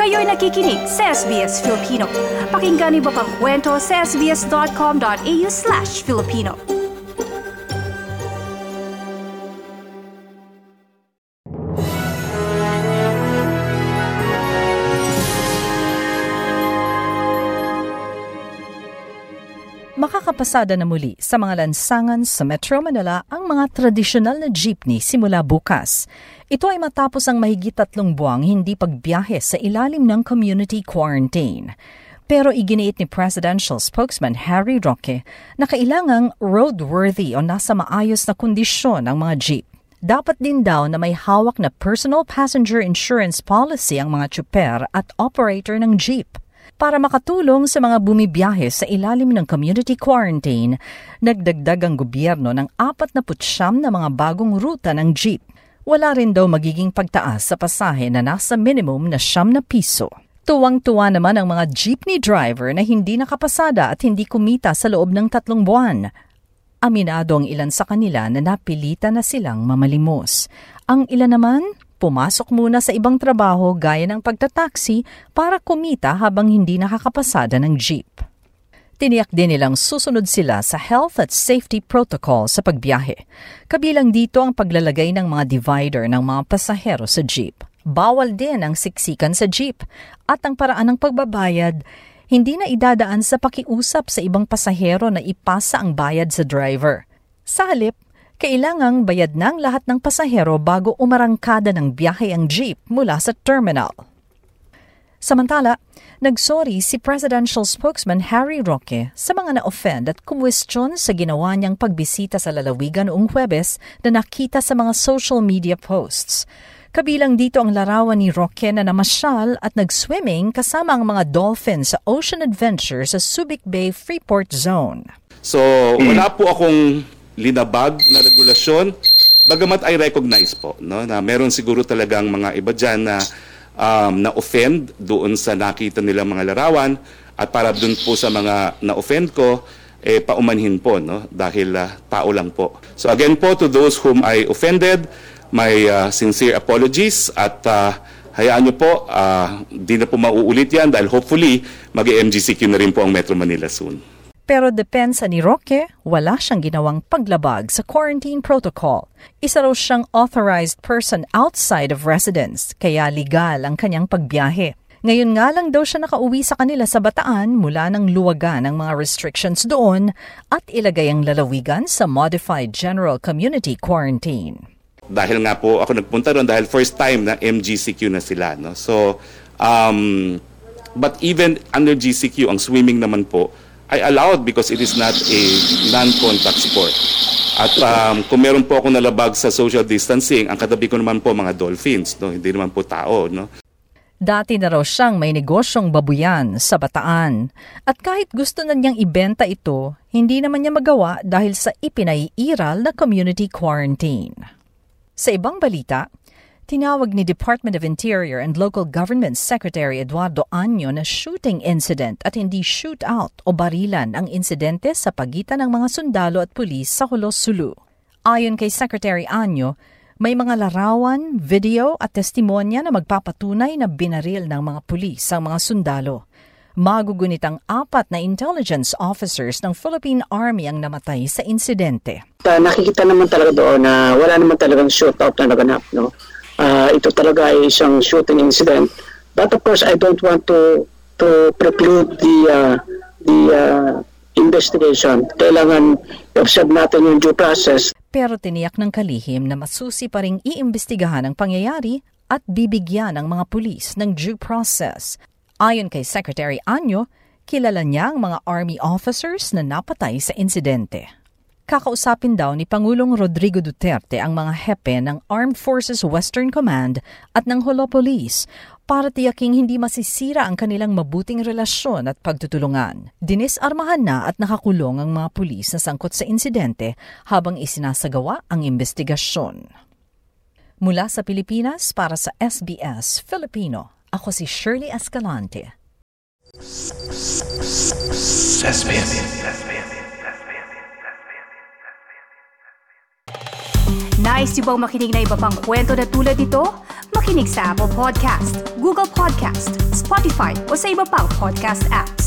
Kayo'y nakikinig sa SBS Filipino. Pakinggan niyo pa ang kwento sa sbs.com.au/Filipino. Makakapasada na muli sa mga lansangan sa Metro Manila ang mga tradisyonal na jeepney simula bukas. Ito ay matapos ang mahigit 3 buwang hindi pagbiyahe sa ilalim ng community quarantine. Pero iginiit ni Presidential Spokesman Harry Roque na kailangang roadworthy o nasa maayos na kondisyon ang mga jeep. Dapat din daw na may hawak na personal passenger insurance policy ang mga tsuper at operator ng jeep. Para makatulong sa mga bumibiyahe sa ilalim ng community quarantine, nagdagdag ang gobyerno ng 49 na mga bagong ruta ng jeep. Wala rin daw magiging pagtaas sa pasahe na nasa minimum na ₱9. Tuwang-tuwa naman ang mga jeepney driver na hindi nakapasada at hindi kumita sa loob ng 3 buwan. Aminado ang ilan sa kanila na napilitan na silang mamalimos. Ang ilan naman, pumasok muna sa ibang trabaho gaya ng pagtataksi para kumita habang hindi nakakapasada ng jeep. Tiniyak din nilang susunod sila sa health at safety protocol sa pagbiyahe. Kabilang dito ang paglalagay ng mga divider ng mga pasahero sa jeep. Bawal din ang siksikan sa jeep at ang paraan ng pagbabayad hindi na idadaan sa pakiusap sa ibang pasahero na ipasa ang bayad sa driver. Sa halip, kailangang bayad ng lahat ng pasahero bago umarangkada ng biyahe ang jeep mula sa terminal. Samantala, nagsorry si Presidential Spokesman Harry Roque sa mga na-offend at kumwestiyon sa ginawa niyang pagbisita sa lalawigan noong Huwebes na nakita sa mga social media posts. Kabilang dito ang larawan ni Roque na namasyal at nag-swimming kasama ang mga dolphins sa Ocean Adventure sa Subic Bay Freeport Zone. So, wala po akong linabag na regulasyon, bagamat I recognize po na meron siguro talagang mga iba dyan na na-offend doon sa nakita nilang mga larawan at para doon po sa mga na-offend ko, paumanhin po dahil tao lang po. So again po, to those whom I offended, my sincere apologies at hayaan nyo po, di na po mauulit yan dahil hopefully mag-MGCQ na rin po ang Metro Manila soon. Pero depensa ni Roque, wala siyang ginawang paglabag sa quarantine protocol. Isa raw siyang authorized person outside of residence, kaya legal ang kanyang pagbiyahe. Ngayon nga lang daw siya nakauwi sa kanila sa Bataan mula ng luwagan ng mga restrictions doon at ilagay ang lalawigan sa Modified General Community Quarantine. Dahil nga po ako nagpunta doon dahil first time na MGCQ na sila. So, but even under GCQ, ang swimming naman po, I allowed because it is not a non-contact sport. At kung meron po akong nalabag sa social distancing, ang katabi ko naman po mga dolphins, hindi naman po tao. Dati na raw siyang may negosyong babuyan sa Bataan. At kahit gusto na niyang ibenta ito, hindi naman niya magawa dahil sa ipinaiiral na community quarantine. Sa ibang balita, tinawag ni Department of Interior and Local Government Secretary Eduardo Año na shooting incident at hindi shootout o barilan ang insidente sa pagitan ng mga sundalo at pulis sa Hulos, Sulu. Ayon kay Secretary Año, may mga larawan, video at testimonya na magpapatunay na binaril ng mga pulis ang mga sundalo. Magugunit ang 4 na intelligence officers ng Philippine Army ang namatay sa insidente. Nakikita naman talaga doon na wala naman talagang shootout na naganap. Ito talaga ay isang shooting incident. But of course, I don't want to preclude the investigation. Kailangan i-observe natin yung due process. Pero tiniyak ng kalihim na masusi pa ring iimbestigahan ang pangyayari at bibigyan ng mga pulis ng due process. Ayon kay Secretary Año, kilala niya ang mga Army officers na napatay sa insidente. Kakausapin daw ni Pangulong Rodrigo Duterte ang mga hepe ng Armed Forces Western Command at ng Holo Police para tiyaking hindi masisira ang kanilang mabuting relasyon at pagtutulungan. Dinisarmahan na at nakakulong ang mga pulis na sangkot sa insidente habang isinasagawa ang investigasyon. Mula sa Pilipinas para sa SBS Filipino, ako si Shirley Escalante. Nice yung bang makinig na iba pang kwento na tulad ito? makinig sa Apple Podcast, Google Podcast, Spotify o sa iba pang podcast app.